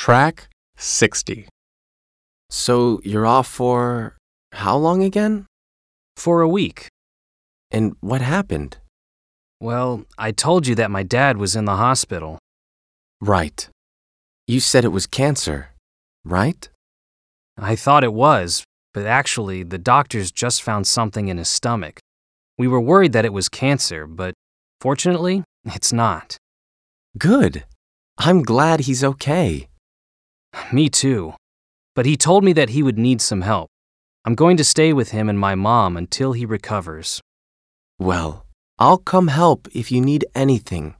Track 60. So you're off for how long again? For a week. And what happened? Well, I told you that my dad was in the hospital. Right. You said it was cancer, right? I thought it was, but actually, the doctors just found something in his stomach. We were worried that it was cancer, but fortunately, it's not. Good. I'm glad he's okay. Me too. But he told me that he would need some help. I'm going to stay with him and my mom until he recovers. Well, I'll come help if you need anything.